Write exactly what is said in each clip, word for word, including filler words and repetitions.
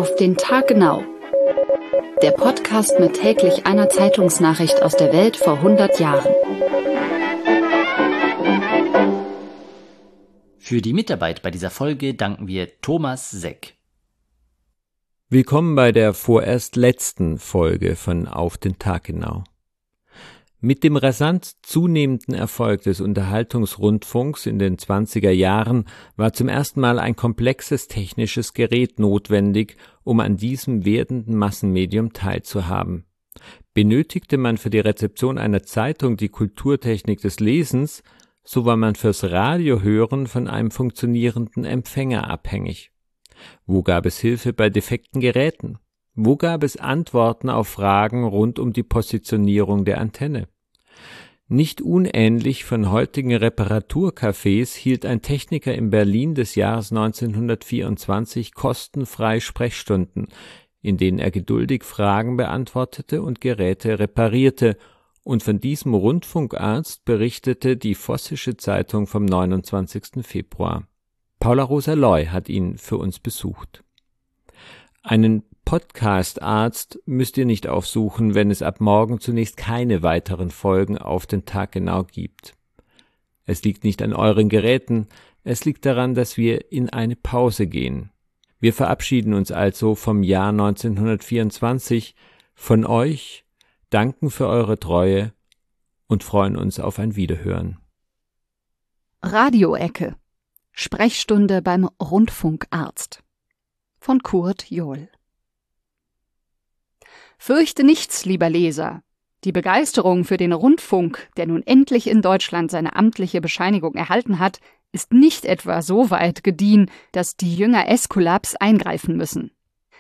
Auf den Tag genau. Der Podcast mit täglich einer Zeitungsnachricht aus der Welt vor hundert Jahren. Für die Mitarbeit bei dieser Folge danken wir Thomas Seck. Willkommen bei der vorerst letzten Folge von Auf den Tag genau. Mit dem rasant zunehmenden Erfolg des Unterhaltungsrundfunks in den zwanziger Jahren war zum ersten Mal ein komplexes technisches Gerät notwendig, um an diesem werdenden Massenmedium teilzuhaben. Benötigte man für die Rezeption einer Zeitung die Kulturtechnik des Lesens, so war man fürs Radiohören von einem funktionierenden Empfänger abhängig. Wo gab es Hilfe bei defekten Geräten? Wo gab es Antworten auf Fragen rund um die Positionierung der Antenne? Nicht unähnlich von heutigen Reparaturcafés hielt ein Techniker in Berlin des Jahres neunzehnhundertvierundzwanzig kostenfrei Sprechstunden, in denen er geduldig Fragen beantwortete und Geräte reparierte, und von diesem Rundfunkarzt berichtete die Vossische Zeitung vom neunundzwanzigsten Februar. Paula Rosa Loy hat ihn für uns besucht. Einen Podcast-Arzt müsst ihr nicht aufsuchen, wenn es ab morgen zunächst keine weiteren Folgen Auf den Tag genau gibt. Es liegt nicht an euren Geräten, es liegt daran, dass wir in eine Pause gehen. Wir verabschieden uns also vom Jahr neunzehnhundertvierundzwanzig, von euch, danken für eure Treue und freuen uns auf ein Wiederhören. Radioecke. Sprechstunde beim Rundfunkarzt. Von Kurt Johl. Fürchte nichts, lieber Leser. Die Begeisterung für den Rundfunk, der nun endlich in Deutschland seine amtliche Bescheinigung erhalten hat, ist nicht etwa so weit gediehen, dass die Jünger Äskulaps eingreifen müssen.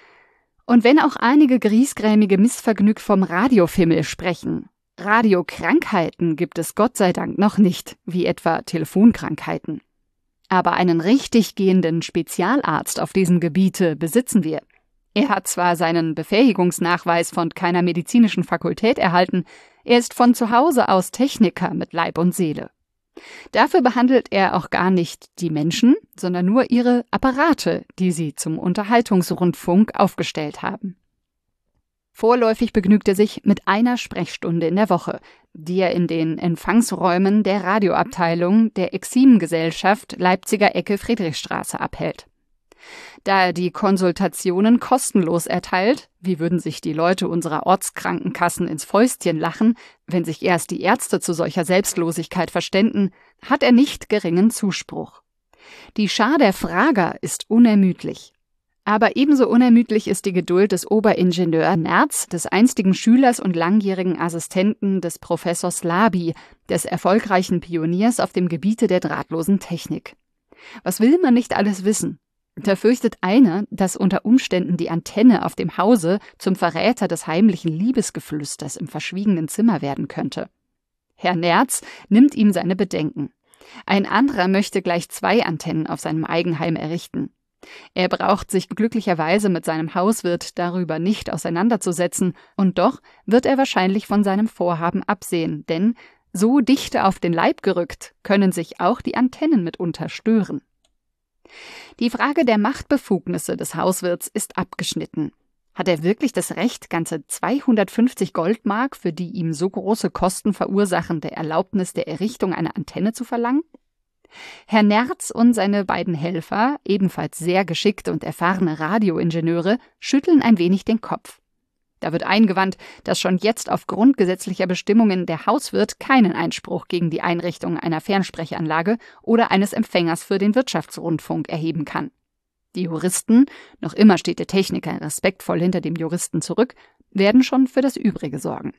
Und wenn auch einige griesgrämige Missvergnüg vom Radiofimmel sprechen, Radiokrankheiten gibt es Gott sei Dank noch nicht, wie etwa Telefonkrankheiten. Aber einen richtig gehenden Spezialarzt auf diesem Gebiete besitzen wir. Er hat zwar seinen Befähigungsnachweis von keiner medizinischen Fakultät erhalten, er ist von zu Hause aus Techniker mit Leib und Seele. Dafür behandelt er auch gar nicht die Menschen, sondern nur ihre Apparate, die sie zum Unterhaltungsrundfunk aufgestellt haben. Vorläufig begnügt er sich mit einer Sprechstunde in der Woche, die er in den Empfangsräumen der Radioabteilung der Exim-Gesellschaft Leipziger Ecke Friedrichstraße abhält. Da er die Konsultationen kostenlos erteilt, wie würden sich die Leute unserer Ortskrankenkassen ins Fäustchen lachen, wenn sich erst die Ärzte zu solcher Selbstlosigkeit verständen, hat er nicht geringen Zuspruch. Die Schar der Frager ist unermüdlich. Aber ebenso unermüdlich ist die Geduld des Oberingenieur Nerz, des einstigen Schülers und langjährigen Assistenten des Professors Labi, des erfolgreichen Pioniers auf dem Gebiete der drahtlosen Technik. Was will man nicht alles wissen? Da fürchtet einer, dass unter Umständen die Antenne auf dem Hause zum Verräter des heimlichen Liebesgeflüsters im verschwiegenen Zimmer werden könnte. Herr Nerz nimmt ihm seine Bedenken. Ein anderer möchte gleich zwei Antennen auf seinem Eigenheim errichten. Er braucht sich glücklicherweise mit seinem Hauswirt darüber nicht auseinanderzusetzen, und doch wird er wahrscheinlich von seinem Vorhaben absehen, denn so dicht auf den Leib gerückt, können sich auch die Antennen mitunter stören. Die Frage der Machtbefugnisse des Hauswirts ist abgeschnitten. Hat er wirklich das Recht, ganze zweihundertfünfzig Goldmark für die ihm so große Kosten verursachende Erlaubnis der Errichtung einer Antenne zu verlangen? Herr Nerz und seine beiden Helfer, ebenfalls sehr geschickt und erfahrene Radioingenieure, schütteln ein wenig den Kopf. Da wird eingewandt, dass schon jetzt aufgrund gesetzlicher Bestimmungen der Hauswirt keinen Einspruch gegen die Einrichtung einer Fernsprechanlage oder eines Empfängers für den Wirtschaftsrundfunk erheben kann. Die Juristen, noch immer steht der Techniker respektvoll hinter dem Juristen zurück, werden schon für das Übrige sorgen.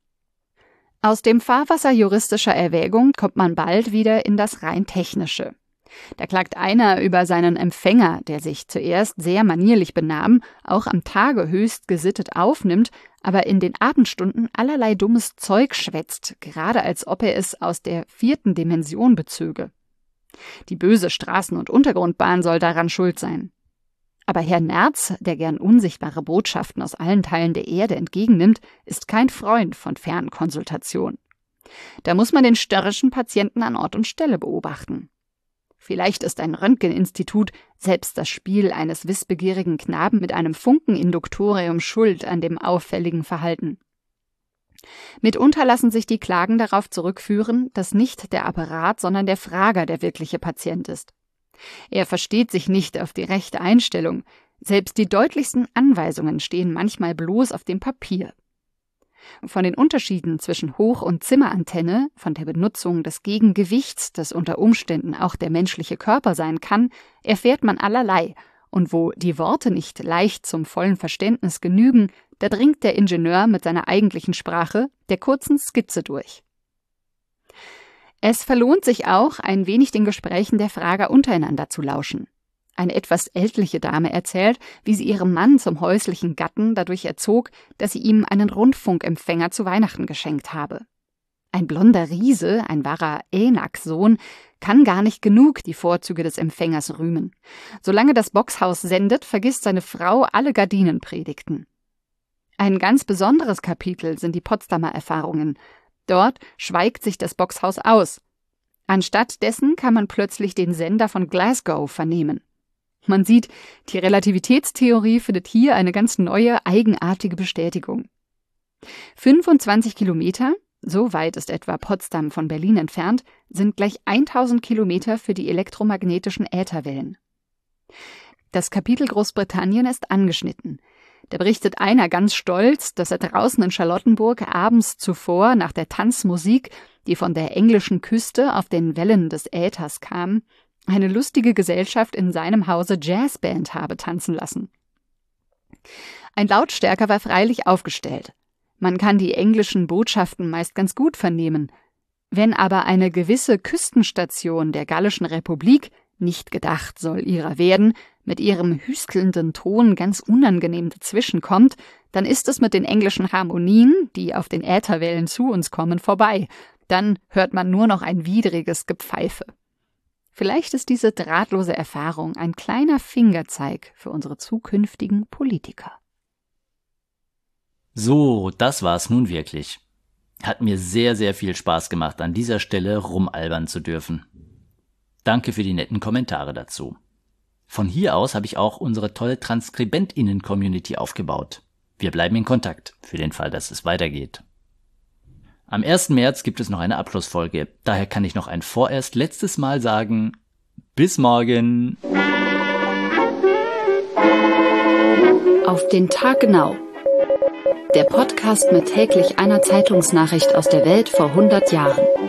Aus dem Fahrwasser juristischer Erwägung kommt man bald wieder in das rein Technische. Da klagt einer über seinen Empfänger, der sich zuerst sehr manierlich benahm, auch am Tage höchst gesittet aufnimmt, aber in den Abendstunden allerlei dummes Zeug schwätzt, gerade als ob er es aus der vierten Dimension bezöge. Die böse Straßen- und Untergrundbahn soll daran schuld sein. Aber Herr Nerz, der gern unsichtbare Botschaften aus allen Teilen der Erde entgegennimmt, ist kein Freund von Fernkonsultation. Da muss man den störrischen Patienten an Ort und Stelle beobachten. Vielleicht ist ein Röntgeninstitut, selbst das Spiel eines wissbegierigen Knaben mit einem Funkeninduktorium schuld an dem auffälligen Verhalten. Mitunter lassen sich die Klagen darauf zurückführen, dass nicht der Apparat, sondern der Frager der wirkliche Patient ist. Er versteht sich nicht auf die rechte Einstellung. Selbst die deutlichsten Anweisungen stehen manchmal bloß auf dem Papier. Von den Unterschieden zwischen Hoch- und Zimmerantenne, von der Benutzung des Gegengewichts, das unter Umständen auch der menschliche Körper sein kann, erfährt man allerlei. Und wo die Worte nicht leicht zum vollen Verständnis genügen, da dringt der Ingenieur mit seiner eigentlichen Sprache, der kurzen Skizze, durch. Es verlohnt sich auch, ein wenig den Gesprächen der Frager untereinander zu lauschen. Eine etwas ältliche Dame erzählt, wie sie ihrem Mann zum häuslichen Gatten dadurch erzog, dass sie ihm einen Rundfunkempfänger zu Weihnachten geschenkt habe. Ein blonder Riese, ein wahrer Änak-Sohn, kann gar nicht genug die Vorzüge des Empfängers rühmen. Solange das Boxhaus sendet, vergisst seine Frau alle Gardinenpredigten. Ein ganz besonderes Kapitel sind die Potsdamer Erfahrungen. Dort schweigt sich das Boxhaus aus. Anstatt dessen kann man plötzlich den Sender von Glasgow vernehmen. Man sieht, die Relativitätstheorie findet hier eine ganz neue, eigenartige Bestätigung. fünfundzwanzig Kilometer, so weit ist etwa Potsdam von Berlin entfernt, sind gleich tausend Kilometer für die elektromagnetischen Ätherwellen. Das Kapitel Großbritannien ist angeschnitten. Da berichtet einer ganz stolz, dass er draußen in Charlottenburg abends zuvor nach der Tanzmusik, die von der englischen Küste auf den Wellen des Äthers kam, eine lustige Gesellschaft in seinem Hause Jazzband habe tanzen lassen. Ein Lautstärker war freilich aufgestellt. Man kann die englischen Botschaften meist ganz gut vernehmen. Wenn aber eine gewisse Küstenstation der Gallischen Republik, nicht gedacht soll ihrer werden, mit ihrem hüstelnden Ton ganz unangenehm dazwischenkommt, dann ist es mit den englischen Harmonien, die auf den Ätherwellen zu uns kommen, vorbei. Dann hört man nur noch ein widriges Gepfeife. Vielleicht ist diese drahtlose Erfahrung ein kleiner Fingerzeig für unsere zukünftigen Politiker. So, das war's nun wirklich. Hat mir sehr, sehr viel Spaß gemacht, an dieser Stelle rumalbern zu dürfen. Danke für die netten Kommentare dazu. Von hier aus habe ich auch unsere tolle TranskribentInnen-Community aufgebaut. Wir bleiben in Kontakt, für den Fall, dass es weitergeht. Am ersten März gibt es noch eine Abschlussfolge. Daher kann ich noch ein vorerst letztes Mal sagen, bis morgen. Auf den Tag genau. Der Podcast mit täglich einer Zeitungsnachricht aus der Welt vor hundert Jahren.